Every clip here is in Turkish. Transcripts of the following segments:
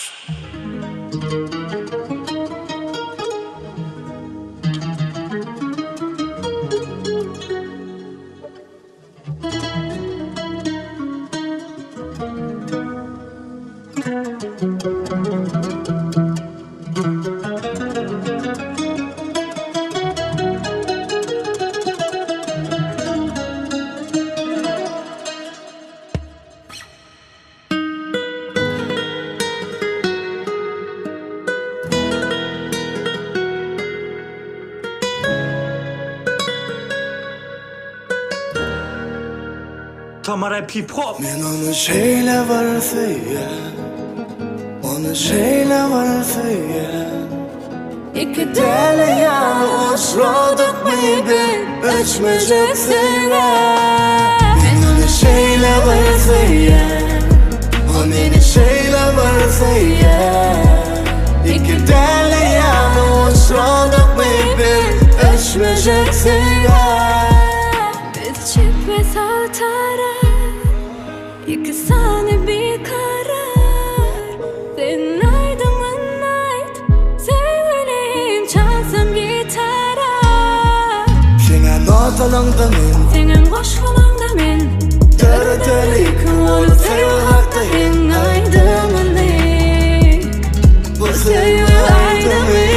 Tamara P-pop. Men onu şeyle var säga, onu şeyle var säga. İki deli yan uçladık mıydı, öçmeyecek sene. Men onu şeyle var säga, o meni şeyle var säga. İki deli yan uçladık mıydı, öçmeyecek sene. Biz çift ve saltara, İki saniye bir karar. Senin aydınlığın ait, sevgiliyim çalsam gitara. Senin notalarında men, Senin koşulanda men, dördelik olup sevhakta en aydınlığın. Bu sevgi aydınlık.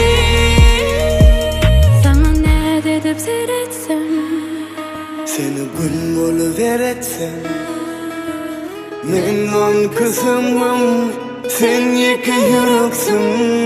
Sana ne dedip seyretsem, Seni gül oluveretsem, men on kızımım, sen yeki yüreksün.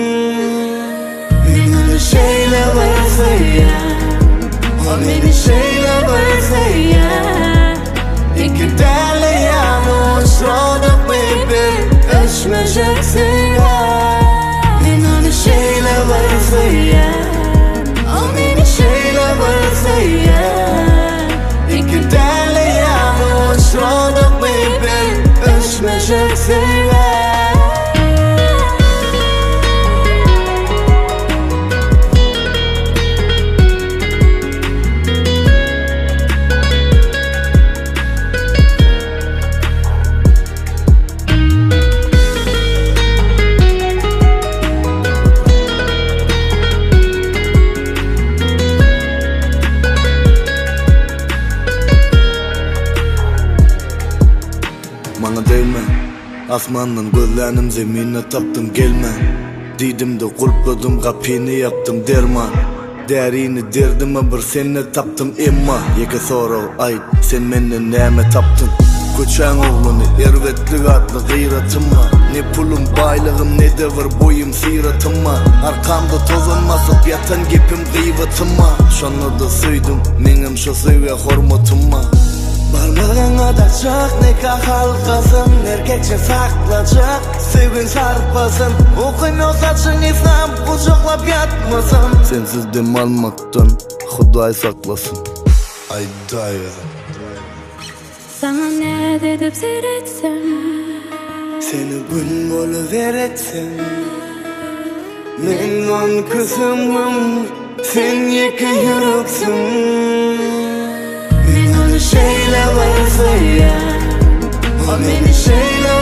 Men onu şeyle varsa ya, o meni şeyle varsa ya. İki deli yanı uçladık baby, öçmeyeceksin ya. Men onu şeyle varsa ya, o meni şeyle varsa ya. İki deli yanı uçladık baby, öçmeyeceksin ya. Bana değme, asmandan gözlerim zemine taptım gelme. Didim de kulpladım kapını yaptım derman. Derini derdime bir seni taptım emma. Yeke soru ayt sen menden neme taptın. Köçen oğlunu ervetlik adlı gıyratım var. Ne pulum baylığım ne de var boyum siratım var. Arkamda tozanmasıp yatan gepim gıyvatım var. Şonu da süydüm menim şu sevge hormatum var. Barmağın adacak nikah halkasın, erkekçe saklacak sevgin sarpasın. Okuyun o saçın İslam kucaklap yatmasın. Sensiz dem almaktan Huday saklasın. Ay dayı. sana ne dedip seyretsem, Seni gül oluveretsem, men on kızımım, sen yeki yüreksün. Men onu şeyle varsa ya, o meni şeyle